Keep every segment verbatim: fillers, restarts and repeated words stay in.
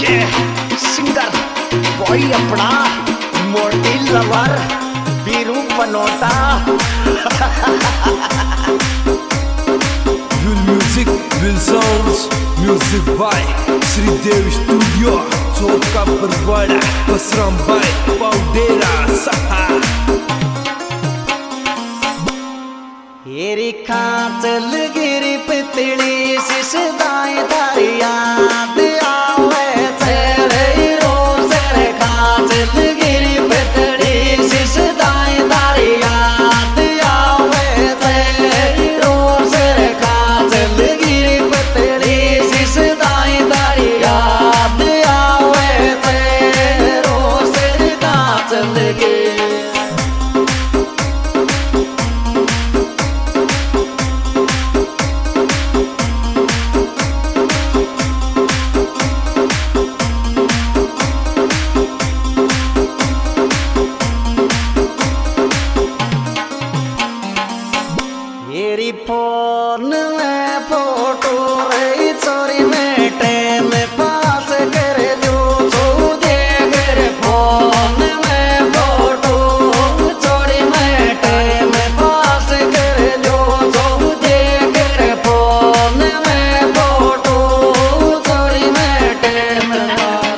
ये singer boy अपना मोटी lover Biru Banota. Will music, will sounds, music by Sridev Studio, Chowka Barwada, Basram by Paudera Saha. हेरी खाचल गिरी पितली सिसदाई तारी याद आवे तेरे रोज रे। खाचल गिरी पितली सिसदाई तारी याद आवे तेरे रोज रे। खाचल गिरी पितली सिसदाई तारी याद आवे तेरे रोज रे। खाचल गिरी मेरी फोन में फोटो रे चोरी में टाइम पास कर दो तो देख रे। फोन में फोटो चोरी में टाइम पास कर दो तो देख रे। फोन में फोटो चोरी में टाइम पास।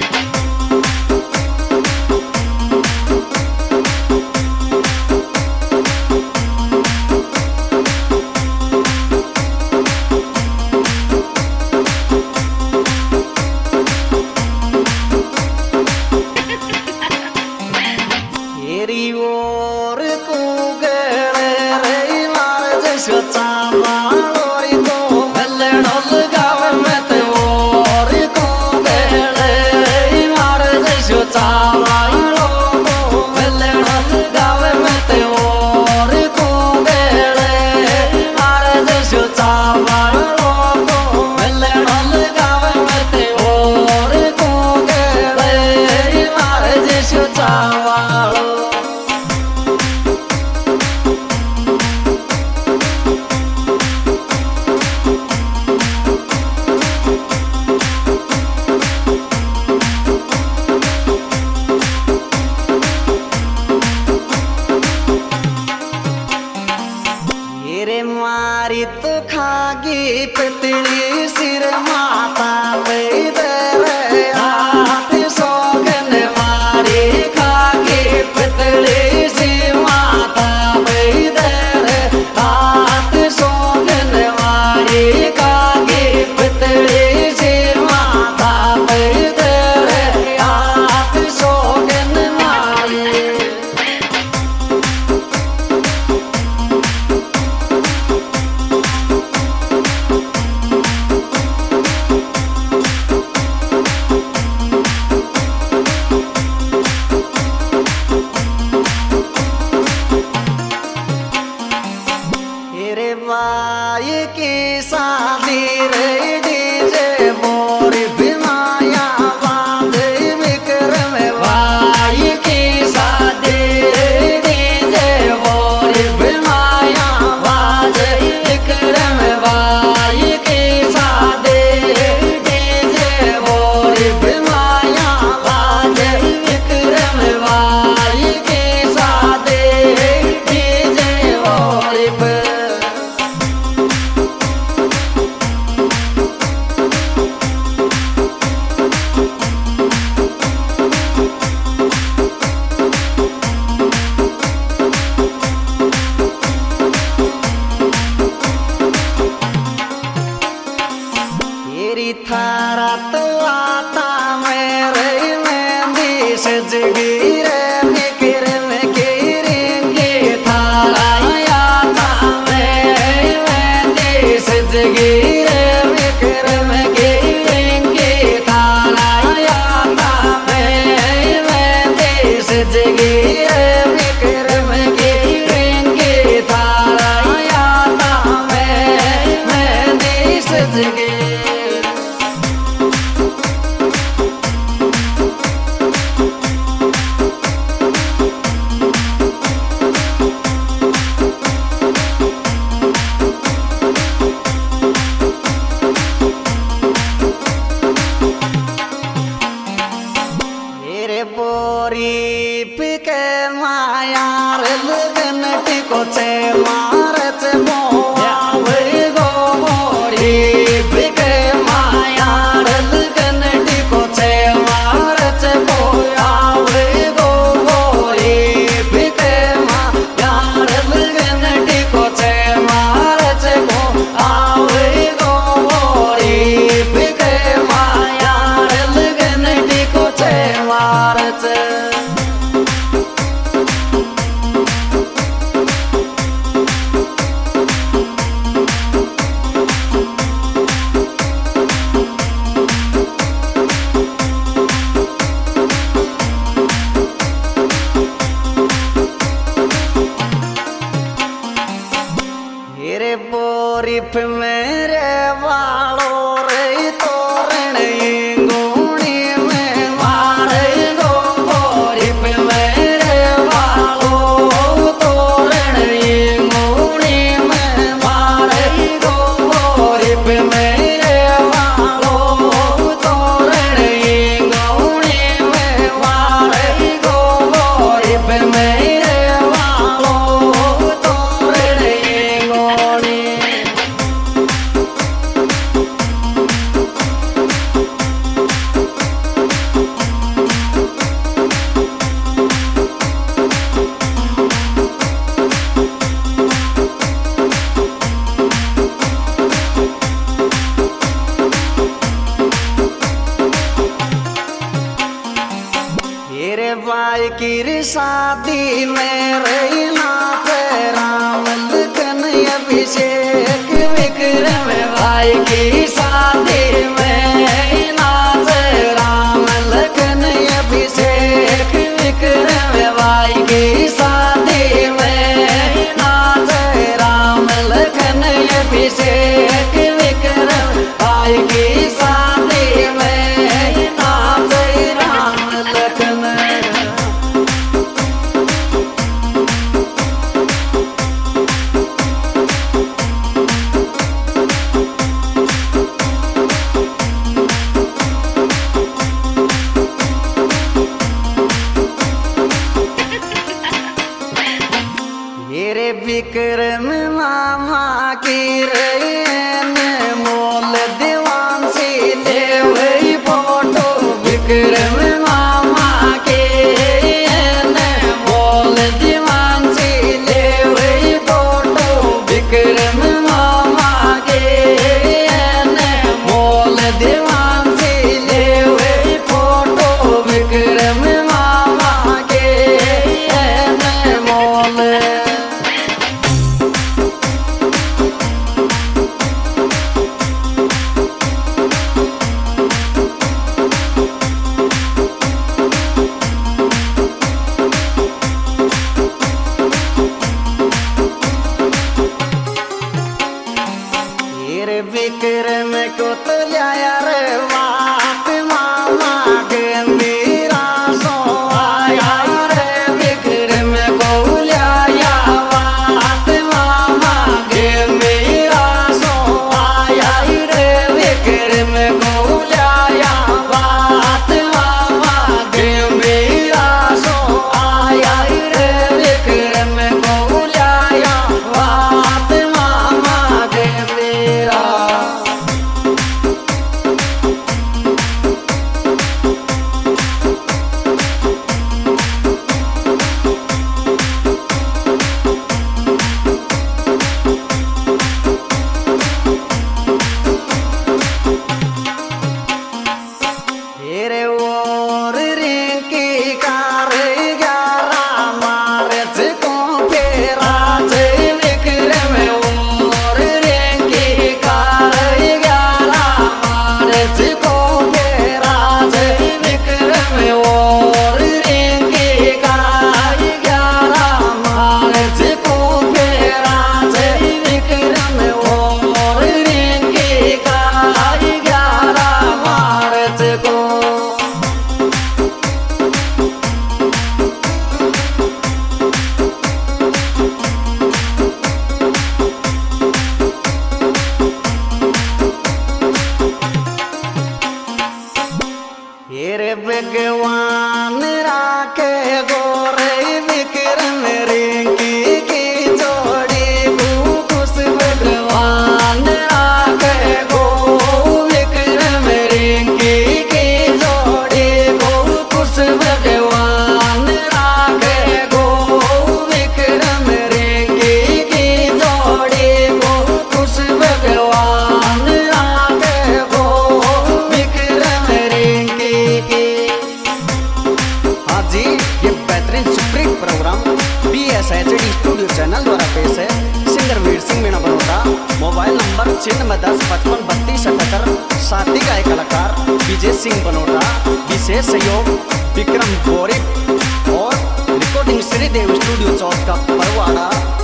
तेरी ओर को गले रे मार जैसे चामालोरी को मलड़ल गावे में ते ओर को गले रे मार जैसे चामालो को मलड़ल गावे में ते ओर को गले मार जैसे चामालो को मलड़ल गावे में ते ओर को गले मार जैसे चामालो। मेरे मारी तो खागी पतली सिर माता बेदर हाथ सोगन मारी खागी पतली सिर माता बेदर हाथ सोगन मारी खागी पतली सिर माता बेदर हाथ सोगन मारी। तेरे भाई की शादी रे डीजे मोर बिमाया बांध विक्रम भाई की शादी रे डीजे मोर बिमाया बांध विक्रम भाई की शादी डीजे मोर बिमाया बांध विक्रम भाई की शादी डीजे मोर। तेरी थारा तो आता मेरे मेहंदी सजगी रे मिकर में गिरेंगे थारा आता मेरे मेहंदी सजगी रे मिकर में गिरेंगे थारा आता मेरे मेहंदी सजगी रे मिकर में गिरेंगे थारा आता मेरे मेहंदी सजगी। की रे शादी में रैना राम लखन अभिषेक विक्रम भाई की शादी में नाच राम लखन अभिषेक विक्रम भाई की शादी में नाच राम लखन अभिषेक विक्रम भाई की शादी में नाच राम लखन। रे विक्रम मामा की रेन मोल दीवान सी ले वही फोटो विक्रम मामा के मोल दीवान सी ले वही फोटो विक्रम मामा के मोल दीवान सी ले वही फोटो विक्रम मामा के मोल। विक्रम को तो लाया रे बाप मामा गंभीरा सो आया रे विक्रम को लाया बाप मामा गंभीरा सो आया रे विक्रम को लाया बाप मामा गंभीरा सो आया रे विक्रम को लाया बाप मामा गंभीरा। भगवान राखे गोरे विक्रम रिंकी की जोड़ी खुश भगवान राखे गो विक्रम रिंकी की जोड़ी खुश भगवान राखे गो विक्रम रिंकी की जोड़ी खुश भगवान राखे गो विक्रम रिंकी की। जी ये बेहतरीन supreme program B S H D studio channel द्वारा पेश है। Singer Veer Singh Meena Banota, mobile number छियानवे दस पचपन बत्तीस अठहत्तर। साथी गाय कलाकार विजय सिंह बनोटा, विशेष सहयोग विक्रम गौरी और रिकॉर्डिंग श्रीदेव स्टूडियो चौथ का परवाड़ा।